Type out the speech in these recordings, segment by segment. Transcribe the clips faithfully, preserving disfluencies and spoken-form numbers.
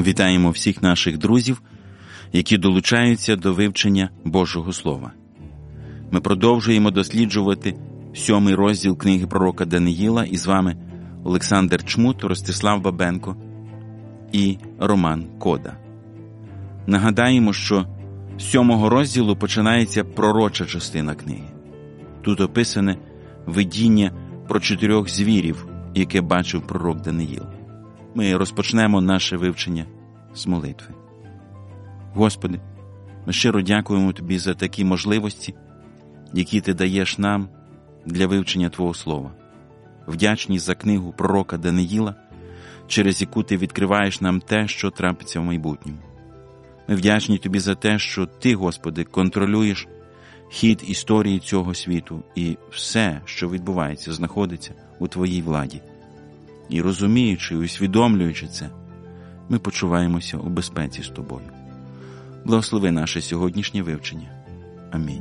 Вітаємо всіх наших друзів, які долучаються до вивчення Божого Слова. Ми продовжуємо досліджувати сьомий розділ книги пророка Даниїла, і з вами Олександр Чмут, Ростислав Бабенко і Роман Кода. Нагадаємо, що з сьомого розділу починається пророча частина книги. Тут описане видіння про чотирьох звірів, яке бачив пророк Даниїл. Ми розпочнемо наше вивчення з молитви. Господи, ми щиро дякуємо Тобі за такі можливості, які Ти даєш нам для вивчення Твого Слова. Вдячні за книгу пророка Даниїла, через яку Ти відкриваєш нам те, що трапиться в майбутньому. Ми вдячні Тобі за те, що Ти, Господи, контролюєш хід історії цього світу, і все, що відбувається, знаходиться у Твоїй владі. І розуміючи, усвідомлюючи це, ми почуваємося у безпеці з Тобою. Благослови наше сьогоднішнє вивчення. Амінь.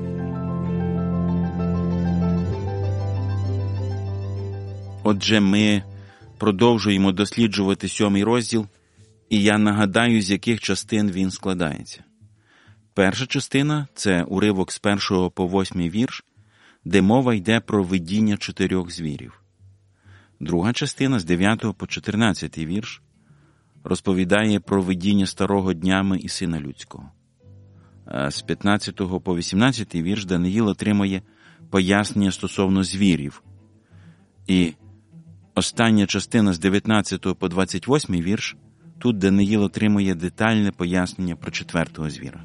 Отже, ми продовжуємо досліджувати сьомий розділ, і я нагадаю, з яких частин він складається. Перша частина – це уривок з першого по восьмий вірш, де мова йде про видіння чотирьох звірів. Друга частина з дев'ятого по чотирнадцятий вірш розповідає про видіння старого днями і Сина Людського. А з п'ятнадцятого по вісімнадцятий вірш Даниїл отримує пояснення стосовно звірів. І остання частина з дев'ятнадцятого по двадцять восьмий вірш, тут Даниїл отримує детальне пояснення про четвертого звіра.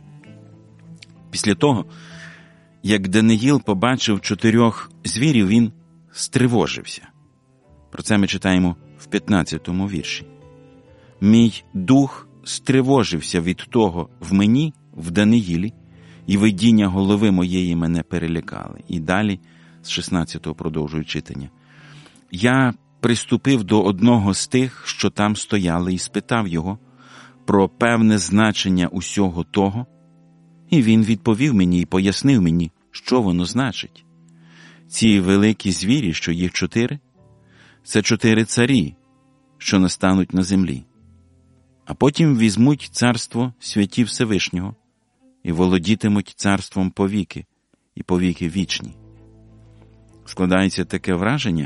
Після того, як Даниїл побачив чотирьох звірів, він стривожився. Про це ми читаємо в п'ятнадцятому вірші. «Мій дух стривожився від того в мені, в Даниїлі, і видіння голови моєї мене перелякали». І далі, з шістнадцятого продовжую читання. «Я приступив до одного з тих, що там стояли, і спитав його про певне значення усього того, і він відповів мені і пояснив мені, що воно значить. Ці великі звірі, що їх чотири, це чотири царі, що настануть на землі. А потім візьмуть царство святів Всевишнього і володітимуть царством повіки і повіки вічні». Складається таке враження,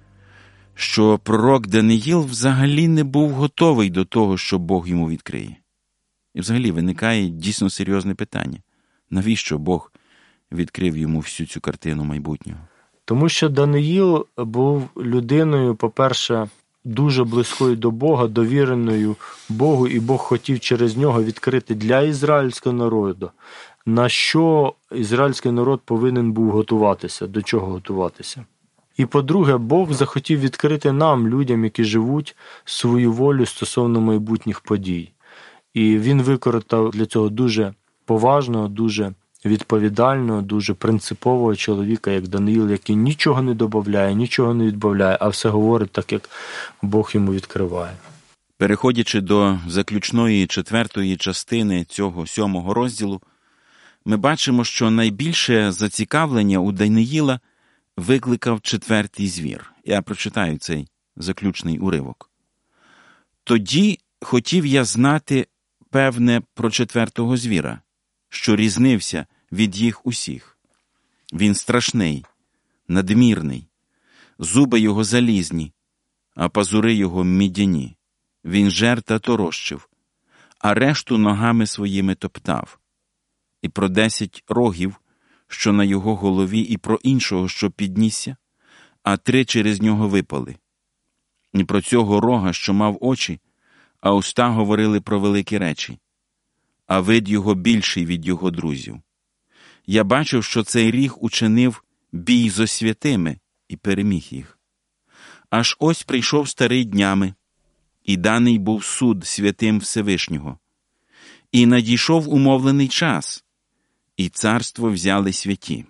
що пророк Даниїл взагалі не був готовий до того, що Бог йому відкриє. І взагалі виникає дійсно серйозне питання. Навіщо Бог відкрив йому всю цю картину майбутнього? Тому що Даниїл був людиною, по-перше, дуже близькою до Бога, довіреною Богу, і Бог хотів через нього відкрити для ізраїльського народу, на що ізраїльський народ повинен був готуватися, до чого готуватися. І, по-друге, Бог захотів відкрити нам, людям, які живуть, свою волю стосовно майбутніх подій. І він використав для цього дуже поважного, дуже відповідального, дуже принципового чоловіка, як Даниїл, який нічого не додає, нічого не відбавляє, а все говорить так, як Бог йому відкриває. Переходячи до заключної четвертої частини цього сьомого розділу, ми бачимо, що найбільше зацікавлення у Даниїла викликав четвертий звір. Я прочитаю цей заключний уривок. «Тоді хотів я знати певне про четвертого звіра, що різнився від їх усіх. Він страшний, надмірний, зуби його залізні, а пазури його мідяні. Він жер та торощив, а решту ногами своїми топтав. І про десять рогів, що на його голові, і про іншого, що піднісся, а три через нього випали. І про цього рога, що мав очі, а уста говорили про великі речі, а вид його більший від його друзів. Я бачив, що цей ріг учинив бій зо святими і переміг їх. Аж ось прийшов старий днями, і даний був суд святим Всевишнього. І надійшов умовлений час, і царство взяли святі».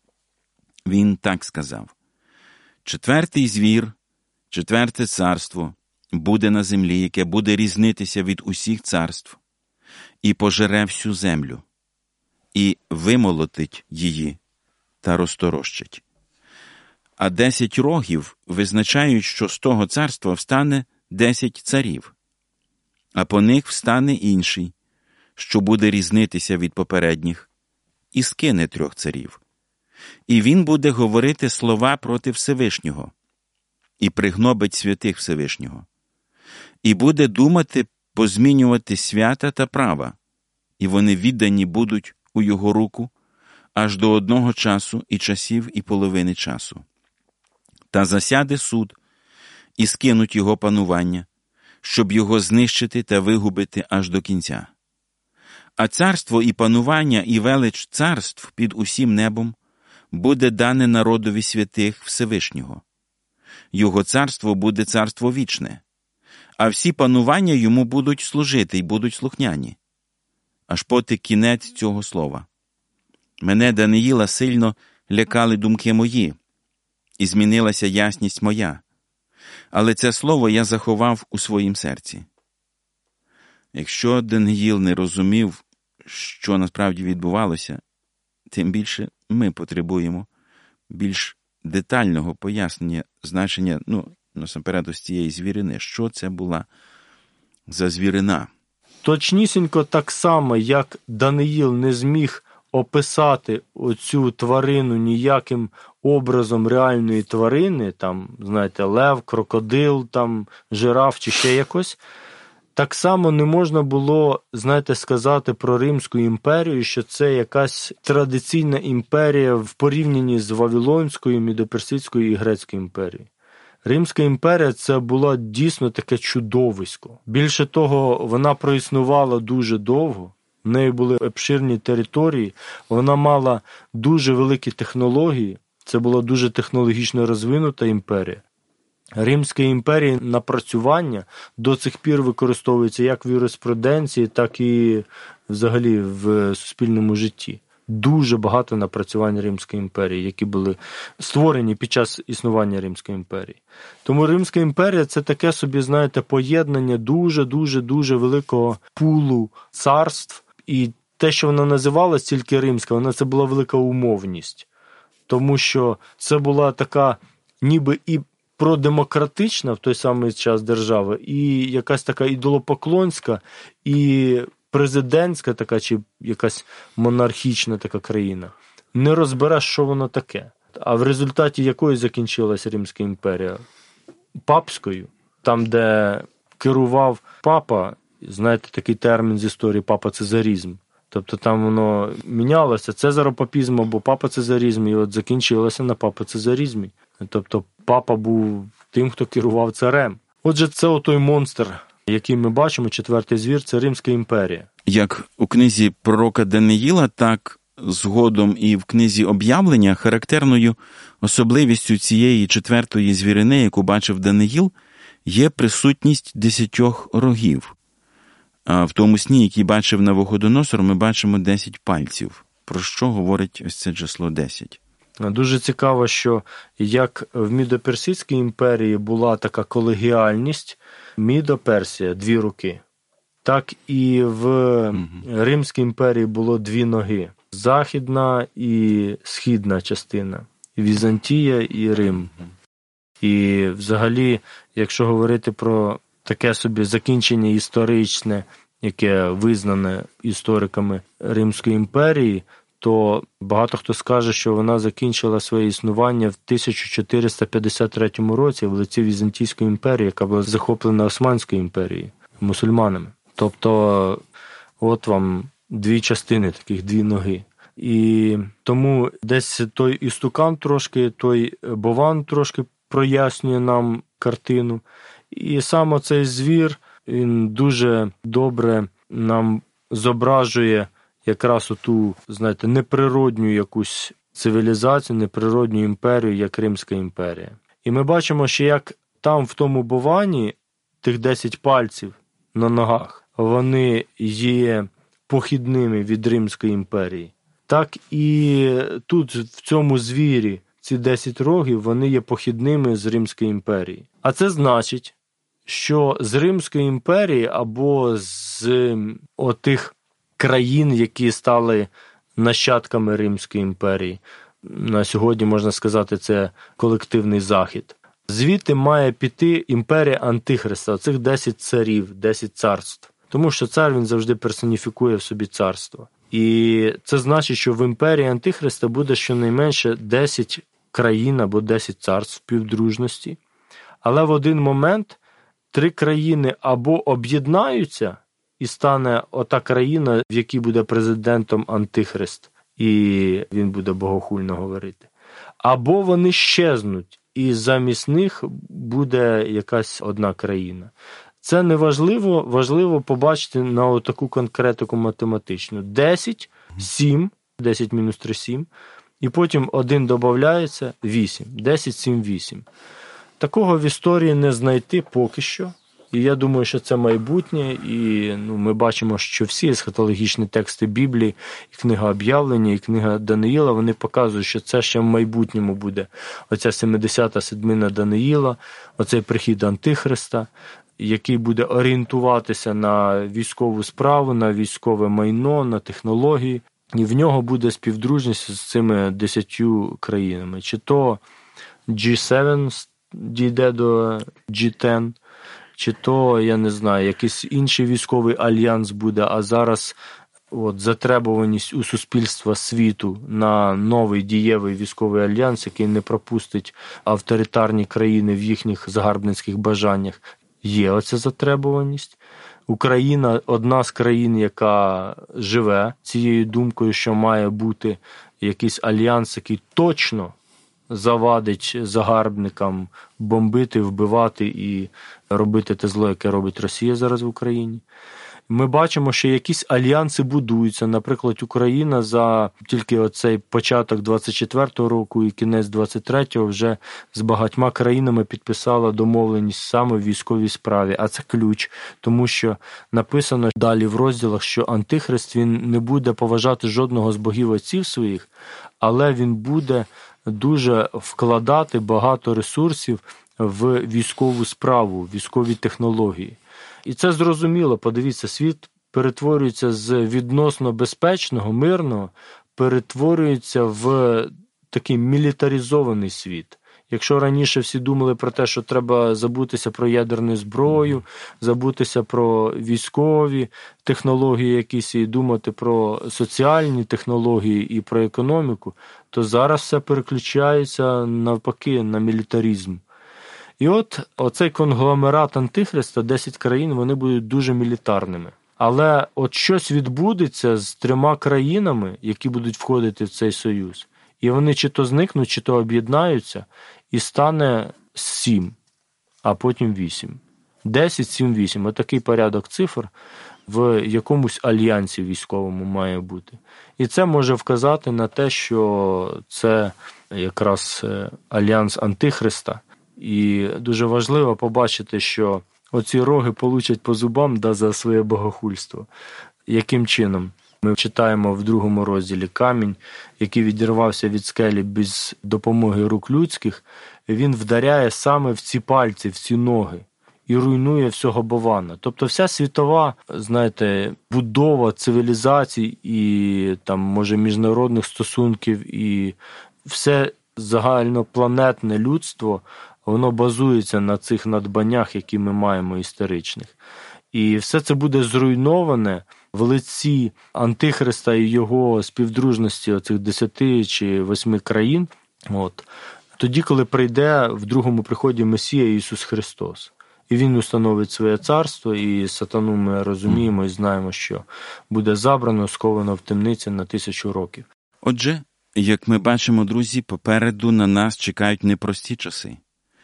Він так сказав: «Четвертий звір, четверте царство буде на землі, яке буде різнитися від усіх царств, і пожере всю землю, і вимолотить її та розторощить. А десять рогів визначають, що з того царства встане десять царів. а по них встане інший, що буде різнитися від попередніх, і скине трьох царів. І він буде говорити слова проти Всевишнього, і пригнобить святих Всевишнього, і буде думати позмінювати свята та права, і вони віддані будуть у його руку аж до одного часу і часів і половини часу. Та засяде суд, і скинуть його панування, щоб його знищити та вигубити аж до кінця. А царство і панування і велич царств під усім небом буде дане народові святих Всевишнього. Його царство буде царство вічне, а всі панування йому будуть служити й будуть слухняні. Аж поти кінець цього слова. Мене, Даниїла, сильно лякали думки мої, і змінилася ясність моя. Але це слово я заховав у своїм серці. Якщо Даниїл не розумів, що насправді відбувалося, тим більше ми потребуємо більш детального пояснення значення, ну, насамперед, ось цієї звірини. Що це була за звірина? Точнісінько так само, як Даниїл не зміг описати оцю тварину ніяким образом реальної тварини, там, знаєте, лев, крокодил, там, жираф чи ще якось, так само не можна було, знаєте, сказати про Римську імперію, що це якась традиційна імперія в порівнянні з Вавилонською, Мідоперсидською і Грецькою імперією. Римська імперія – це було дійсно таке чудовисько. Більше того, вона проіснувала дуже довго, в неї були обширні території, вона мала дуже великі технології, це була дуже технологічно розвинута імперія. Римська імперія напрацювання до цих пір використовується як в юриспруденції, так і взагалі в суспільному житті. Дуже багато напрацювань Римської імперії, які були створені під час існування Римської імперії. Тому Римська імперія – це таке собі, знаєте, поєднання дуже-дуже-дуже великого пулу царств. І те, що вона називалась тільки Римська, вона це була велика умовність. Тому що це була така ніби і продемократична в той самий час держава, і якась така ідолопоклонська, і президентська така, чи якась монархічна така країна. Не розбереш, що воно таке. А в результаті якої закінчилася Римська імперія? Папською. Там, де керував папа, знаєте, такий термін з історії папа-цезарізм. Тобто там воно мінялося, цезаропапізм або папа-цезарізм, і от закінчилося на папа-цезарізмі. Тобто папа був тим, хто керував царем. Отже, це отой монстр, який ми бачимо, четвертий звір, це Римська імперія. Як у книзі пророка Даниїла, так згодом і в книзі Об'явлення характерною особливістю цієї четвертої звірини, яку бачив Даниїл, є присутність десятьох рогів. А в тому сні, який бачив Навуходоносор, ми бачимо десять пальців. Про що говорить ось це число десять? Дуже цікаво, що як в Мідоперсидській імперії була така колегіальність, Мідо-Персія – дві руки, так і в угу. Римській імперії було дві ноги. Західна і східна частина. Візантія і Рим. Угу. І взагалі, якщо говорити про таке собі закінчення історичне, яке визнане істориками Римської імперії, то багато хто скаже, що вона закінчила своє існування в тисяча чотириста п'ятдесят третьому році в лиці Візантійської імперії, яка була захоплена Османською імперією, мусульманами. Тобто, от вам дві частини, таких дві ноги. І тому десь той істукан трошки, той бован трошки прояснює нам картину. І саме цей звір, він дуже добре нам зображує якраз оту, знаєте, неприродню якусь цивілізацію, неприродню імперію, як Римська імперія. І ми бачимо, що як там в тому бовані тих десять пальців на ногах, вони є похідними від Римської імперії, так і тут в цьому звірі ці десять рогів, вони є похідними з Римської імперії. А це значить, що з Римської імперії або з отих країн, які стали нащадками Римської імперії, на сьогодні, можна сказати, це колективний Захід. Звідти має піти імперія Антихриста, оцих десять царів, десять царств. Тому що цар, він завжди персоніфікує в собі царство. І це значить, що в імперії Антихриста буде щонайменше десять країн або десять царств співдружності. Але в один момент три країни або об'єднаються, і стане ота країна, в якій буде президентом Антихрист, і він буде богохульно говорити. Або вони щезнуть, і замість них буде якась одна країна. Це не важливо, важливо побачити на таку конкретику математичну. десять, сім, десять мінус три – сім, і потім один додається – вісім. десять, сім, вісім. Такого в історії не знайти поки що. І я думаю, що це майбутнє, і ну, ми бачимо, що всі есхатологічні тексти Біблії, і книга Об'явлення, і книга Даниїла, вони показують, що це ще в майбутньому буде. Оця сімдесята седмина Даниїла, оцей прихід Антихриста, який буде орієнтуватися на військову справу, на військове майно, на технології. І в нього буде співдружність з цими десятью країнами. Чи то джі сім дійде до джі десять, чи то, я не знаю, якийсь інший військовий альянс буде, а зараз от, затребуваність у суспільства світу на новий дієвий військовий альянс, який не пропустить авторитарні країни в їхніх загарбницьких бажаннях. Є оця затребуваність. Україна – одна з країн, яка живе цією думкою, що має бути якийсь альянс, який точно завадить загарбникам бомбити, вбивати і робити те зло, яке робить Росія зараз в Україні. Ми бачимо, що якісь альянси будуються. Наприклад, Україна за тільки оцей початок двадцять четвертого року і кінець двадцять третього вже з багатьма країнами підписала домовленість саме в військовій справі. А це ключ, тому що написано далі в розділах, що Антихрист, він не буде поважати жодного з богів отців своїх, але він буде дуже вкладати багато ресурсів в військову справу, військові технології. І це зрозуміло, подивіться, світ перетворюється з відносно безпечного, мирного, перетворюється в такий мілітаризований світ. Якщо раніше всі думали про те, що треба забутися про ядерну зброю, забутися про військові технології якісь і думати про соціальні технології і про економіку, то зараз все переключається навпаки на мілітаризм. І от оцей конгломерат Антихриста, десять країн, вони будуть дуже мілітарними. Але от щось відбудеться з трьома країнами, які будуть входити в цей союз. І вони чи то зникнуть, чи то об'єднаються, і стане сім, а потім вісім. десять, сім, вісім. Отакий порядок цифр в якомусь альянсі військовому має бути. І це може вказати на те, що це якраз альянс Антихриста. І дуже важливо побачити, що оці роги получать по зубам да, за своє богохульство. Яким чином? Ми читаємо в другому розділі камінь, який відірвався від скелі без допомоги рук людських, він вдаряє саме в ці пальці, в ці ноги і руйнує всього Бована. Тобто вся світова, знаєте, будова цивілізацій і там, може, міжнародних стосунків і все загальнопланетне людство, воно базується на цих надбаннях, які ми маємо історичних. І все це буде зруйноване в лиці Антихриста і його співдружності оцих десяти чи восьми країн, от, тоді, коли прийде в другому приході Месія Ісус Христос. І Він установить своє царство, і сатану ми розуміємо і знаємо, що буде забрано, сковано в темниці на тисячу років. Отже, як ми бачимо, друзі, попереду на нас чекають непрості часи.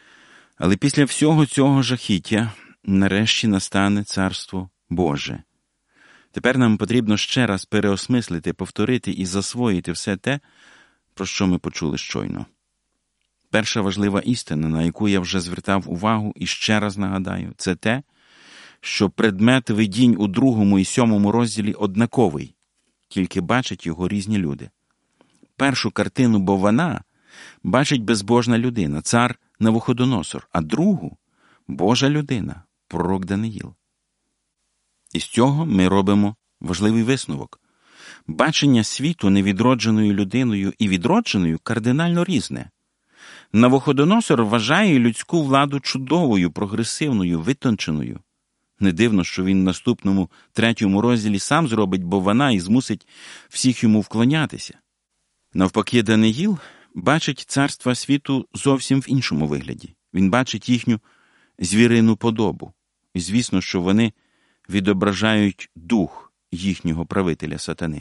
Але після всього цього жахіття нарешті настане Царство Боже. Тепер нам потрібно ще раз переосмислити, повторити і засвоїти все те, про що ми почули щойно. Перша важлива істина, на яку я вже звертав увагу і ще раз нагадаю, це те, що предмет видінь у другому і сьомому розділі однаковий, тільки бачать його різні люди. Першу картину Бована бачить безбожна людина, цар Навуходоносор, а другу – Божа людина, пророк Даниїл. І з цього ми робимо важливий висновок. Бачення світу невідродженою людиною і відродженою кардинально різне. Навуходоносор вважає людську владу чудовою, прогресивною, витонченою. Не дивно, що він в наступному третьому розділі сам зробить, бо вона і змусить всіх йому вклонятися. Навпаки, Даниїл бачить царства світу зовсім в іншому вигляді. Він бачить їхню звірину подобу. І звісно, що вони відображають дух їхнього правителя сатани.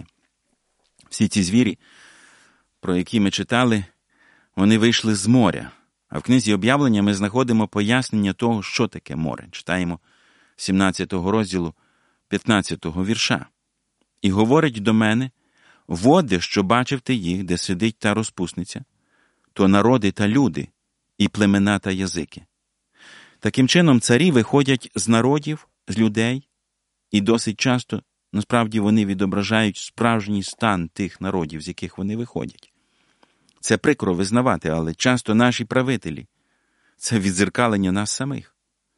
Всі ці звірі, про які ми читали, вони вийшли з моря. А в книзі об'явлення ми знаходимо пояснення того, що таке море. Читаємо сімнадцятого розділу п'ятнадцятого вірша. «І говорить до мене, води, що бачив ти їх, де сидить та розпусниця, то народи та люди, і племена та язики». Таким чином, царі виходять з народів, з людей, і досить часто, насправді, вони відображають справжній стан тих народів, з яких вони виходять. Це прикро визнавати, але часто наші правителі – це відзеркалення нас самих.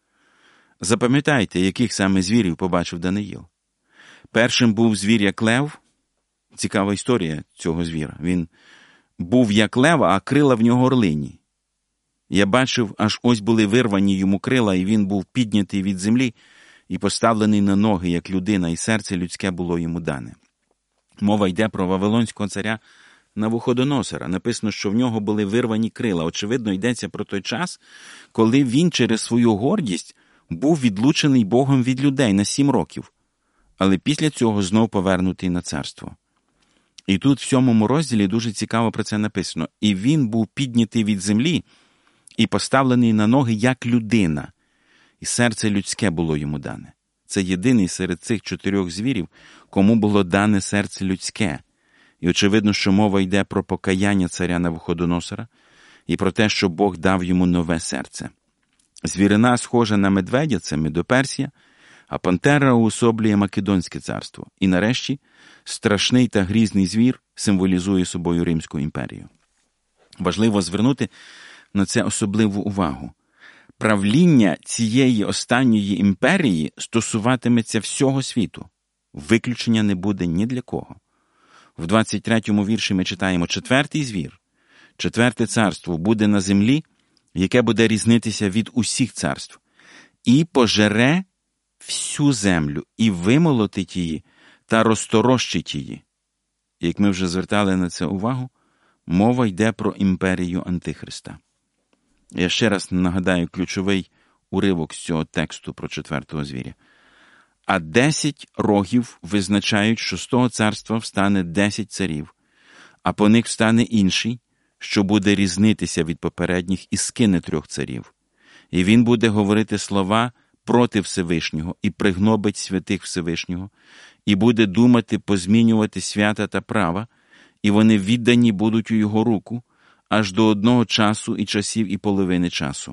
Запам'ятайте, яких саме звірів побачив Даниїл. Першим був звір як лев. Цікава історія цього звіра. Він був як лев, а крила в нього орлині. Я бачив, аж ось були вирвані йому крила, і він був піднятий від землі і поставлений на ноги, як людина, і серце людське було йому дане. Мова йде про вавилонського царя Навуходоносора. Написано, що в нього були вирвані крила. Очевидно, йдеться про той час, коли він через свою гордість був відлучений Богом від людей на сім років, але після цього знов повернутий на царство. І тут в сьомому розділі дуже цікаво про це написано. «І він був піднятий від землі і поставлений на ноги як людина, і серце людське було йому дане». Це єдиний серед цих чотирьох звірів, кому було дане серце людське. І очевидно, що мова йде про покаяння царя Навуходоносора і про те, що Бог дав йому нове серце. Звірина, схожа на медведя, це Медоперсія, а пантера уособлює Македонське царство. І нарешті, страшний та грізний звір символізує собою Римську імперію. Важливо звернути на це особливу увагу. Правління цієї останньої імперії стосуватиметься всього світу. Виключення не буде ні для кого. В двадцять третьому вірші ми читаємо: «Четвертий звір, четверте царство буде на землі, яке буде різнитися від усіх царств, і пожере всю землю, і вимолотить її, та розторощить її». Як ми вже звертали на це увагу, мова йде про імперію Антихриста. Я ще раз нагадаю ключовий уривок з цього тексту про четвертого звіря. «А десять рогів визначають, що з того царства встане десять царів, а по них встане інший, що буде різнитися від попередніх і скине трьох царів. І він буде говорити слова проти Всевишнього і пригнобить святих Всевишнього, і буде думати позмінювати свята та права, і вони віддані будуть у його руку, аж до одного часу і часів і половини часу.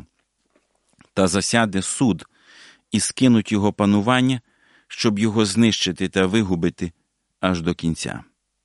Та засяде суд, і скинуть його панування, щоб його знищити та вигубити аж до кінця».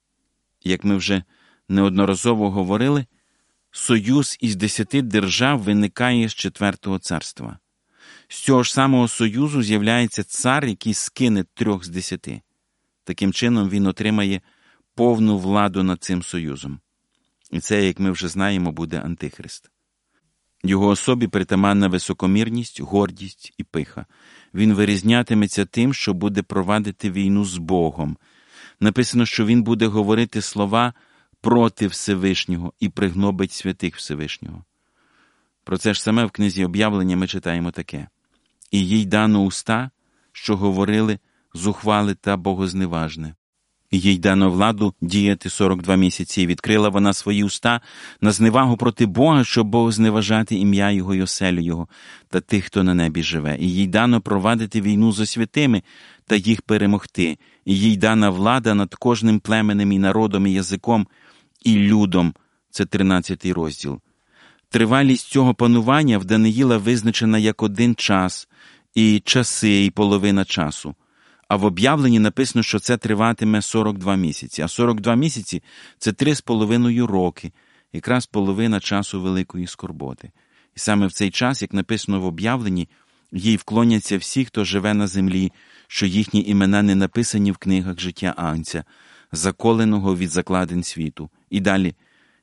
Як ми вже неодноразово говорили, союз із десяти держав виникає з четвертого царства. З цього ж самого союзу з'являється цар, який скине трьох з десяти. Таким чином він отримає повну владу над цим союзом. І це, як ми вже знаємо, буде Антихрист. Його особі притаманна високомірність, гордість і пиха. Він вирізнятиметься тим, що буде провадити війну з Богом. Написано, що він буде говорити слова проти Всевишнього і пригнобить святих Всевишнього. Про це ж саме в книзі об'явлення ми читаємо таке: «І їй дано уста, що говорили зухвали та богозневажне. І їй дано владу діяти сорок два місяці, і відкрила вона свої уста на зневагу проти Бога, щоб богозневажати ім'я Його й оселю Його та тих, хто на небі живе. І їй дано провадити війну зо святими та їх перемогти. І їй дана влада над кожним племенем і народом, і язиком, і людом». Це тринадцятий розділ. Тривалість цього панування в Даниїла визначена як один час, і часи, і половина часу. А в об'явленні написано, що це триватиме сорок два місяці. А сорок два місяці – це три з половиною роки, якраз половина часу великої скорботи. І саме в цей час, як написано в об'явленні, їй вклоняться всі, хто живе на землі, що їхні імена не написані в книгах життя Агнця, заколеного від закладин світу. І далі: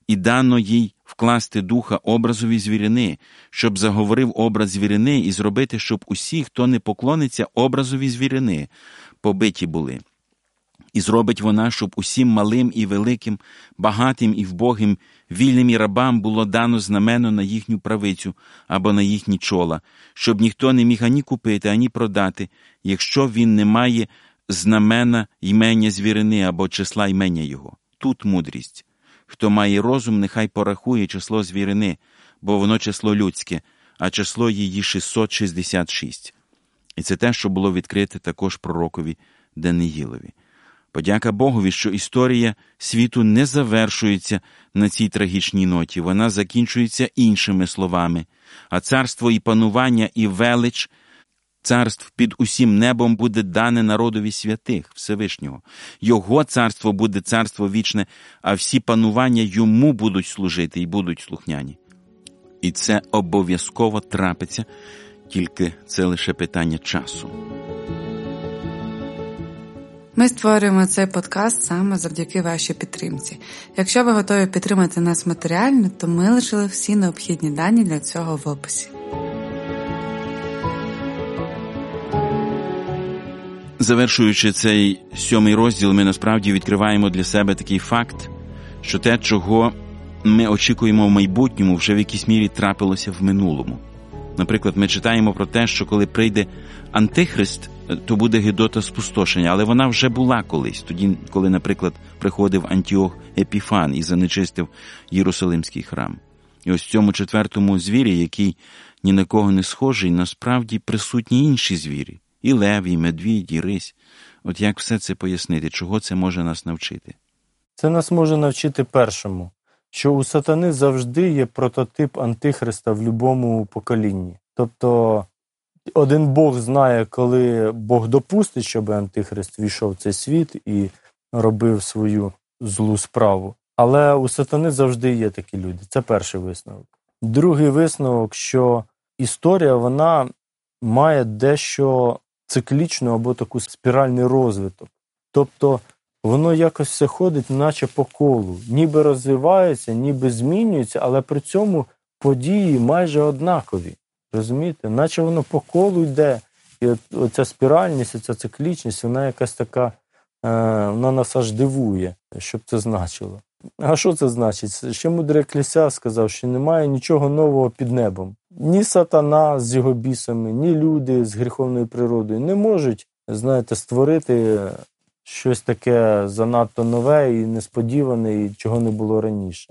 І дано їй вкласти духа образові звірини, щоб заговорив образ звірини і зробити, щоб усі, хто не поклониться образові звірини, побиті були. І зробить вона, щоб усім малим і великим, багатим і вбогим, вільним і рабам було дано знамено на їхню правицю або на їхні чола, щоб ніхто не міг ані купити, ані продати, якщо він не має знамена ймення звірини або числа ймення його. Тут мудрість. Хто має розум, нехай порахує число звірини, бо воно число людське, а число її шістсот шістдесят шість. І це те, що було відкрите також пророкові Даниїлові. Подяка Богові, що історія світу не завершується на цій трагічній ноті, вона закінчується іншими словами. А царство і панування, і велич царств під усім небом буде дане народові святих Всевишнього. Його царство буде царство вічне, а всі панування йому будуть служити і будуть слухняні. І це обов'язково трапиться, тільки це лише питання часу. Ми створюємо цей подкаст саме завдяки вашій підтримці. Якщо ви готові підтримати нас матеріально, то ми лишили всі необхідні дані для цього в описі. Завершуючи цей сьомий розділ, ми насправді відкриваємо для себе такий факт, що те, чого ми очікуємо в майбутньому, вже в якійсь мірі трапилося в минулому. Наприклад, ми читаємо про те, що коли прийде Антихрист, то буде гидота спустошення, але вона вже була колись, тоді, коли, наприклад, приходив Антіох Епіфан і занечистив Єрусалимський храм. І ось в цьому четвертому звірі, який ні на кого не схожий, насправді присутні інші звірі. І лев, і медвідь, і рись. От як все це пояснити? Чого це може нас навчити? Це нас може навчити першому, що у сатани завжди є прототип Антихриста в будь-якому поколінні. Тобто один Бог знає, коли Бог допустить, щоб Антихрист війшов в цей світ і робив свою злу справу. Але у сатани завжди є такі люди. Це перший висновок. Другий висновок, що історія, вона має дещо циклічну або таку спіральний розвиток. Тобто воно якось все ходить, наче по колу. Ніби розвивається, ніби змінюється, але при цьому події майже однакові. Розумієте? Наче воно по колу йде. І от, оця спіральність, оця циклічність, вона якась така, е, вона нас аж дивує, що б це значило. А що це значить? Ще мудрий Еклесіаст сказав, що немає нічого нового під небом. Ні сатана з його бісами, ні люди з гріховною природою не можуть, знаєте, створити щось таке занадто нове і несподіване, і чого не було раніше.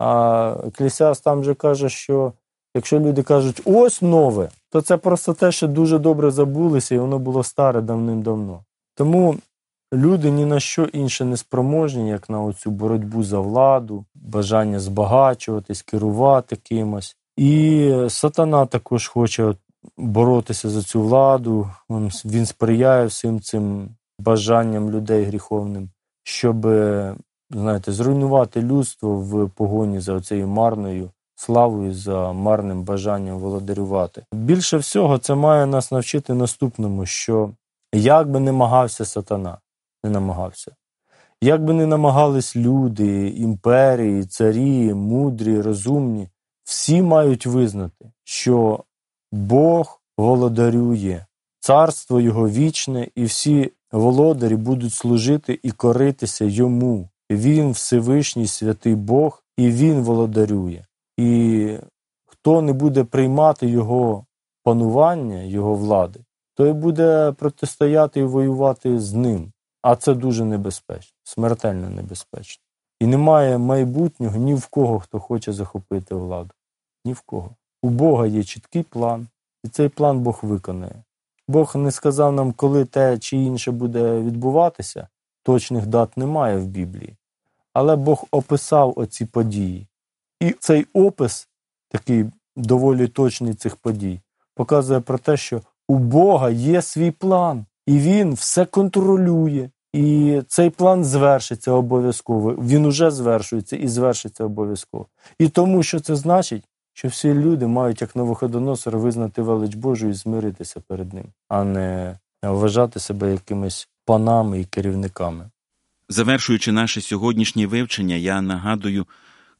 А Еклесіаст там же каже, що якщо люди кажуть «ось нове», то це просто те, що дуже добре забулося, і воно було старе давним-давно. Тому люди ні на що інше не спроможні, як на оцю боротьбу за владу, бажання збагачуватись, керувати кимось. І сатана також хоче боротися за цю владу, він сприяє всім цим бажанням людей гріховним, щоб, знаєте, зруйнувати людство в погоні за оцею марною славою, за марним бажанням володарювати. Більше всього це має нас навчити наступному, що як би не намагався сатана, не намагався, як би не намагались люди, імперії, царі, мудрі, розумні, всі мають визнати, що Бог володарює, царство Його вічне, і всі володарі будуть служити і коритися Йому. Він Всевишній святий Бог, і Він володарює. І хто не буде приймати Його панування, Його влади, той буде протистояти і воювати з Ним. А це дуже небезпечно, смертельно небезпечно. І немає майбутнього ні в кого, хто хоче захопити владу. Ні в кого. У Бога є чіткий план, і цей план Бог виконає. Бог не сказав нам, коли те чи інше буде відбуватися, точних дат немає в Біблії. Але Бог описав оці події. І цей опис, такий доволі точний цих подій, показує про те, що у Бога є свій план, і Він все контролює. І цей план звершиться обов'язково. Він уже звершується і звершиться обов'язково. І тому, що це значить, що всі люди мають, як Навуходоносор, визнати велич Божу і змиритися перед ним, а не вважати себе якимись панами і керівниками. Завершуючи наше сьогоднішнє вивчення, я нагадую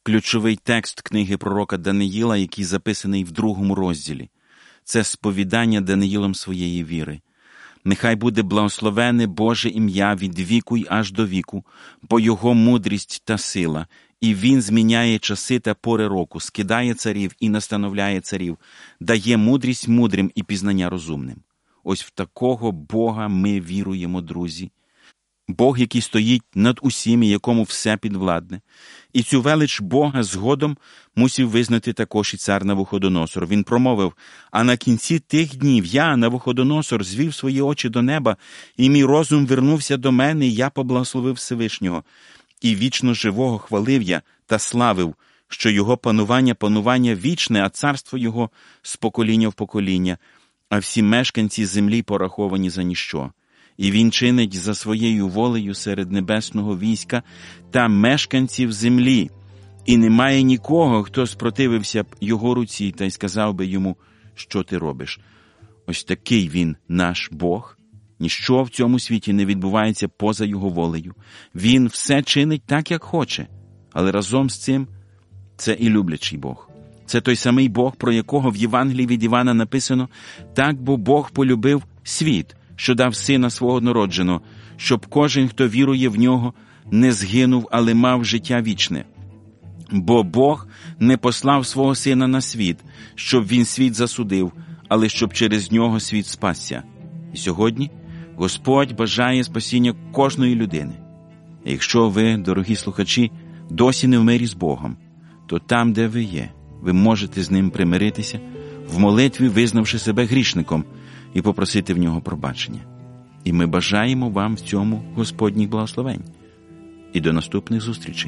ключовий текст книги пророка Даниїла, який записаний в другому розділі. Це сповідання Даниїлом своєї віри. Нехай буде благословене Боже ім'я від віку й аж до віку, бо Його мудрість та сила, і Він зміняє часи та пори року, скидає царів і настановляє царів, дає мудрість мудрим і пізнання розумним. Ось в такого Бога ми віруємо, друзі. Бог, який стоїть над усім і якому все підвладне. І цю велич Бога згодом мусив визнати також і цар Навуходоносор. Він промовив: «А на кінці тих днів я, Навуходоносор, звів свої очі до неба, і мій розум вернувся до мене, і я поблагословив Всевишнього. І вічно живого хвалив я та славив, що його панування панування вічне, а царство його з покоління в покоління, а всі мешканці землі пораховані за ніщо. І він чинить за своєю волею серед небесного війська та мешканців землі. І немає нікого, хто спротивився б його руці та й сказав би йому, що ти робиш». Ось такий він наш Бог. Ніщо в цьому світі не відбувається поза його волею. Він все чинить так, як хоче. Але разом з цим це і люблячий Бог. Це той самий Бог, про якого в Євангелії від Івана написано: «Так, бо Бог полюбив світ, що дав Сина Свого однородженого, щоб кожен, хто вірує в Нього, не згинув, але мав життя вічне. Бо Бог не послав Свого Сина на світ, щоб Він світ засудив, але щоб через Нього світ спасся». І сьогодні Господь бажає спасіння кожної людини. І якщо ви, дорогі слухачі, досі не в мирі з Богом, то там, де ви є, ви можете з Ним примиритися, в молитві визнавши себе грішником, і попросити в Нього пробачення. І ми бажаємо вам в цьому Господніх благословень. І до наступних зустрічей.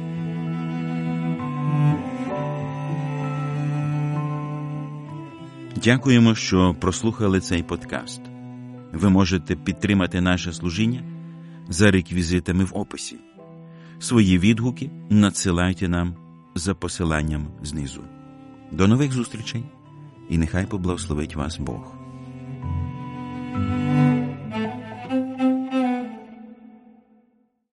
Дякуємо, що прослухали цей подкаст. Ви можете підтримати наше служіння за реквізитами в описі. Свої відгуки надсилайте нам за посиланням знизу. До нових зустрічей, і нехай поблагословить вас Бог.